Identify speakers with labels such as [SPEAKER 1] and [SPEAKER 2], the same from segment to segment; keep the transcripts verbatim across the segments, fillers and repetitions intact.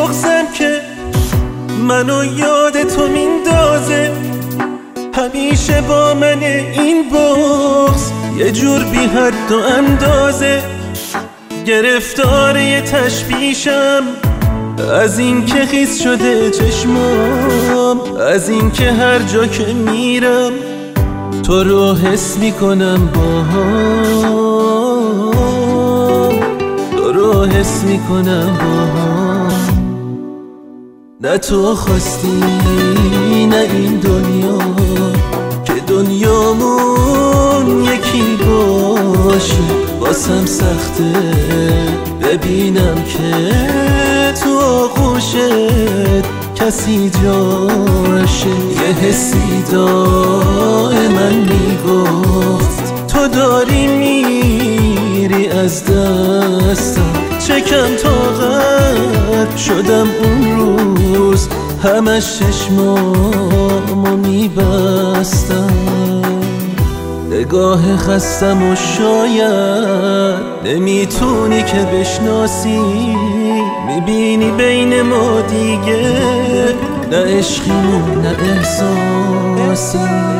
[SPEAKER 1] بغضم که منو یاد تو میندازه، همیشه با من این بغض یه جور بی حد و اندازه. گرفتار یه تشبیشم از این که خیس شده چشمام، از این که هر جا که میرم تو رو حس میکنم باهام، تو رو حس میکنم باهام. نه تو خواستی نه این دنیا که دنیامون یکی باشه، واسم سخته ببینم که تو آغوشت کسی جاشه. یه حسی دائما میگفت تو داری میری از دستم، چکم طاقت شدم اون روز همش چشمامو میبستم. نگاه خستم و شاید نمیتونی که بشناسی، میبینی بین ما دیگه نه عشقیم نه احساسی.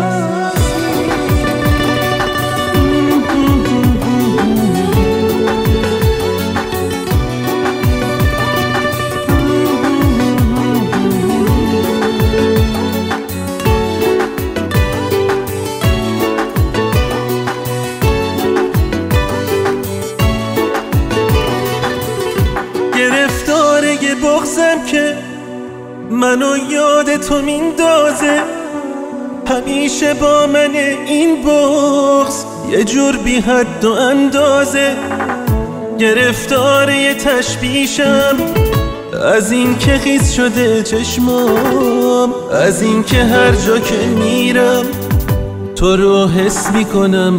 [SPEAKER 1] گرفتاره بغضم که منو یاد تو میندازه، همیشه با من این بغض یه جور بی حد و اندازه. گرفتاره یه تشبیشم از این که خیس شده چشمام، از این که هر جا که میرم تو رو حس میکنم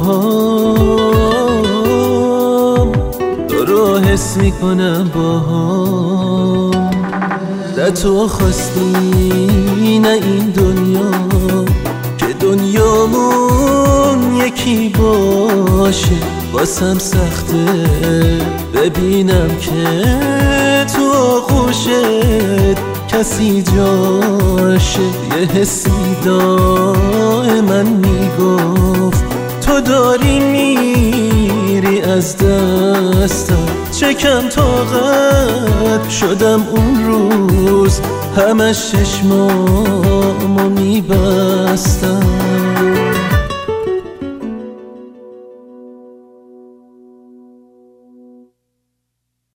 [SPEAKER 1] باهام، تو رو حس میکنم باهام. نه تو خواستی نه این دنیا که دنیامون یکی باشه، واسم سخته ببینم که تو آغوشت کسی جاشه. یه حسی دائما میگفت تو داری میری از دستم، چکم طاقت شدم اون روز همش چشمامو میبستم.